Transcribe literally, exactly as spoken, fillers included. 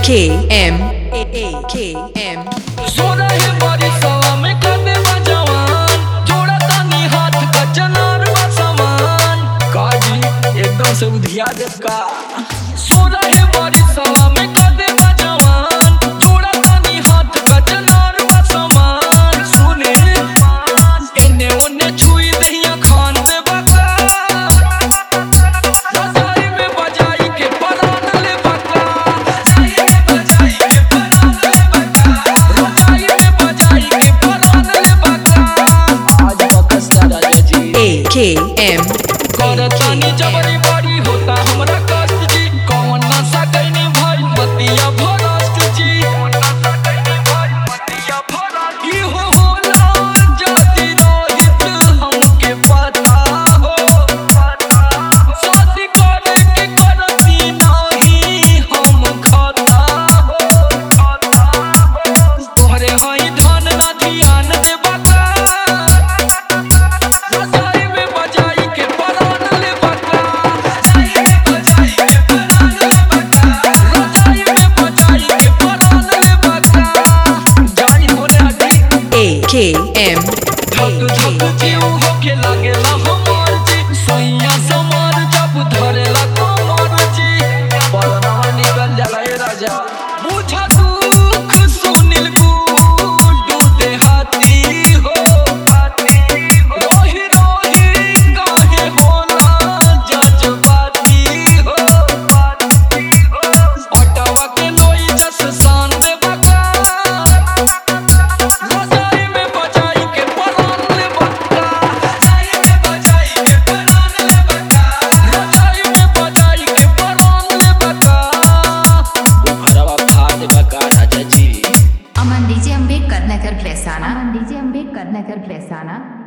K M A A K M सोना है बारी सवा में कदे बजवान जोड़ा तानी हाथ का चनार बा समान काजी एकदम से उधिया दे का सोना है बारी सवा में कदे बजवान जोड़ा तानी हाथ का चनार बा समान सुने एने ओने छुई दहिया खान दे बका रजाई में बजाई के परान ले बका रजाई में बजाई के परान ले बका रजाई में बजाई के परान ले बका आज बकस दादा जी A K M करतानी जबरी बारी होता हमरा कष्ट जी कौन नशा कैनी भाई बतिया भरष्ट जी कौन नशा कैनी भाई बतिया भरष्ट ई हो होला जाति रोहित हमके पता हो पता हो शादी करे के करती नहीं हम खाता हो खाता हो तोहरे हई धन ना ध्यान दे बका रजाई में बजाई के परान ले बका रजाई में बजाई के परान ले बका रजाई में बजाई के परान ले बका जाई होने हटी A K M धक धक जीव होके लागेला हमार जी सैया समार जब धरेला कमर जी बरनावा निकल जाला ए राजा बुझा दुख सुनिल गुडू देहाती हो हाथी हो रोही रोही काहे होला जज्बाती हो बाती हो अटवा के लोई जस शान दे बका रजाई में बजाई के परान ले बका रजाई में बजाई के परान ले बका रजाई में बजाई के परान ले बका बुखरवा फाड़ बका राजा जी अमन डीजे अम्बेडकर नगर प्लेसाना अमन डीजे अम्बेडकर नगर प्लेसाना